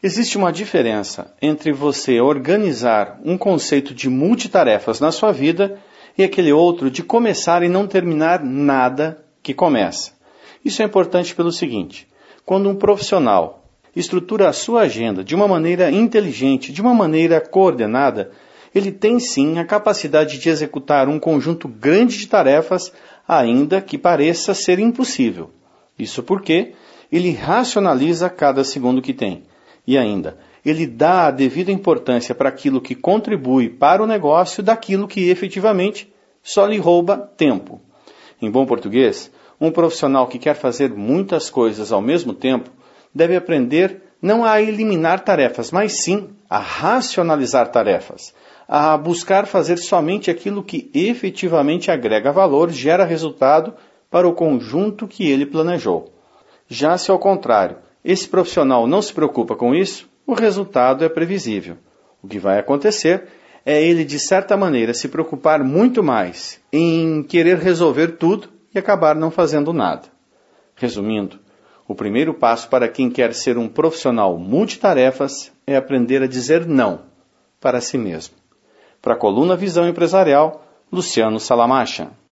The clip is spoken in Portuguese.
Existe uma diferença entre você organizar um conceito de multitarefas na sua vida e aquele outro de começar e não terminar nada que começa. Isso é importante pelo seguinte: quando um profissional estrutura a sua agenda de uma maneira inteligente, de uma maneira coordenada, ele tem sim a capacidade de executar um conjunto grande de tarefas, ainda que pareça ser impossível. Isso porque ele racionaliza cada segundo que tem. E ainda, ele dá a devida importância para aquilo que contribui para o negócio daquilo que efetivamente só lhe rouba tempo. Em bom português, um profissional que quer fazer muitas coisas ao mesmo tempo deve aprender não a eliminar tarefas, mas sim a racionalizar tarefas, a buscar fazer somente aquilo que efetivamente agrega valor, gera resultado para o conjunto que ele planejou. Já se ao contrário, esse profissional não se preocupa com isso, o resultado é previsível. O que vai acontecer é ele, de certa maneira, se preocupar muito mais em querer resolver tudo e acabar não fazendo nada. Resumindo, o primeiro passo para quem quer ser um profissional multitarefas é aprender a dizer não para si mesmo. Para a coluna Visão Empresarial, Luciano Salamacha.